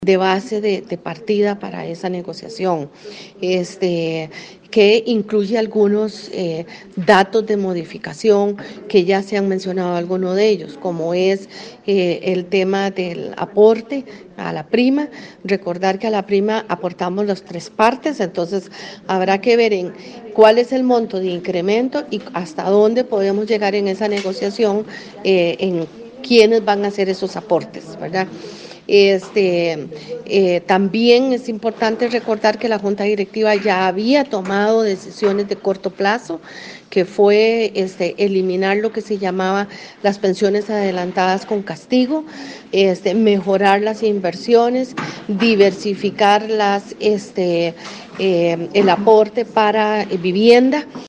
de base de partida para esa negociación, que incluye algunos datos de modificación que ya se han mencionado algunos de ellos, como es el tema del aporte a la prima. Recordar que a la prima aportamos las tres partes, entonces habrá que ver en cuál es el monto de incremento y hasta dónde podemos llegar en esa negociación, en quiénes van a hacer esos aportes, ¿verdad? También es importante recordar que la Junta Directiva ya había tomado decisiones de corto plazo, que fue eliminar lo que se llamaba las pensiones adelantadas con castigo, mejorar las inversiones, diversificar el aporte para vivienda.